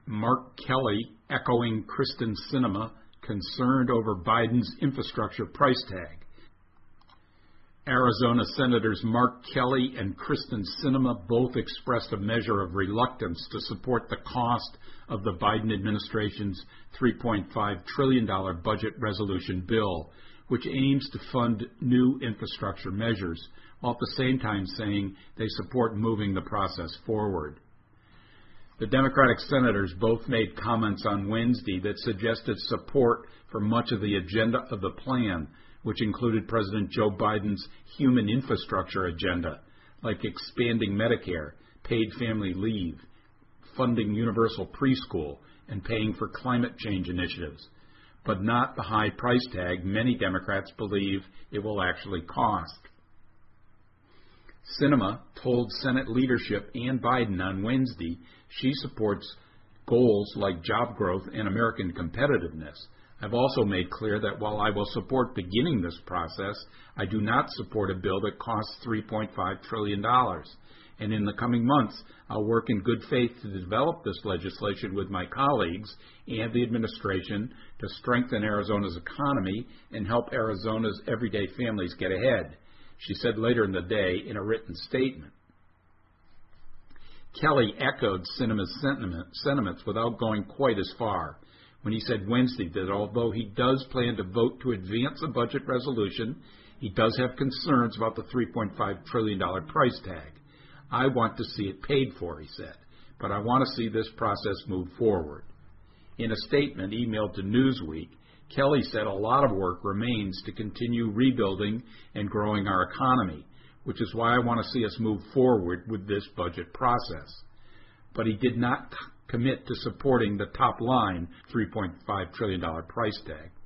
Mark Kelly echoing Kristen Sinema, concerned over Biden's infrastructure price tag. Arizona Senators Mark Kelly and Kristen Sinema both expressed a measure of reluctance to support the cost of the Biden administration's $3.5 trillion budget resolution bill, which aims to fund new infrastructure measures, while at the same time saying they support moving the process forward. The Democratic senators both made comments on Wednesday that suggested support for much of the agenda of the plan, which included President Joe Biden's human infrastructure agenda, like expanding Medicare, paid family leave, funding universal preschool, and paying for climate change initiatives, but not the high price tag many Democrats believe it will actually cost. Sinema told Senate leadership and Biden on Wednesday she supports goals like job growth and American competitiveness. I've also made clear that while I will support beginning this process, I do not support a bill that costs $3.5 trillion. And in the coming months, I'll work in good faith to develop this legislation with my colleagues and the administration to strengthen Arizona's economy and help Arizona's everyday families get ahead, she said later in the day in a written statement. Kelly echoed Sinema's sentiments without going quite as far when he said Wednesday that although he does plan to vote to advance a budget resolution, he does have concerns about the $3.5 trillion price tag. I want to see it paid for, he said, but I want to see this process move forward. In a statement emailed to Newsweek, Kelly said a lot of work remains to continue rebuilding and growing our economy, which is why I want to see us move forward with this budget process. But he did not commit to supporting the top line $3.5 trillion price tag.